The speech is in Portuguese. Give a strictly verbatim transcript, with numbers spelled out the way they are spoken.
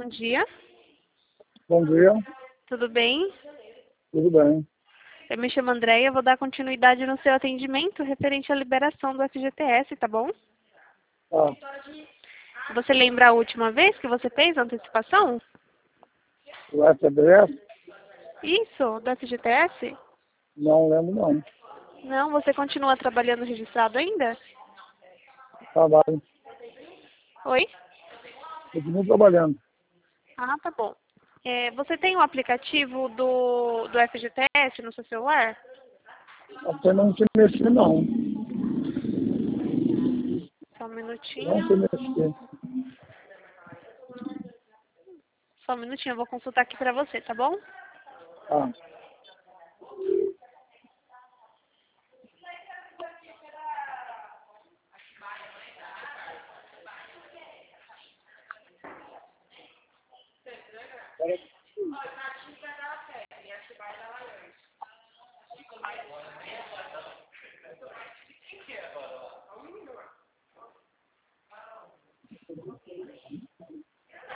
bom dia. Bom dia, Tudo bem? tudo bem. Eu me chamo Andréia, vou dar continuidade no seu atendimento referente à liberação do F G T S, tá bom? Ah, Você lembra a última vez que você fez a antecipação? o S B S? Isso, do F G T S? Não lembro não. Não, você continua trabalhando registrado ainda? Trabalho. Oi? Continuo trabalhando. Ah, tá bom. É, você tem o aplicativo do, do F G T S no seu celular? Até não se mexer não. Só um Não minutinho. se mexer. Só um minutinho, eu vou consultar aqui pra você, tá bom? Ah,